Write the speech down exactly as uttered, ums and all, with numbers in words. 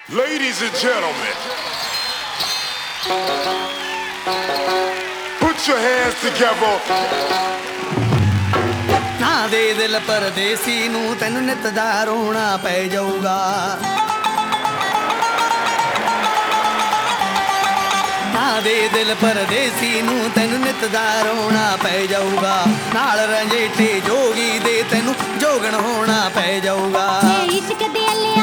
Ladies and gentlemen, put your hands together. ना दे दिल परदेसी नू तैनू नित दा रोना पै जाऊगा। ना दे दिल परदेसी नू तैनू नित दा रोना पै जाऊगा। नाल रंजेठे जोगी दे तैनू जोगण होना पै जाऊगा। इश्क दे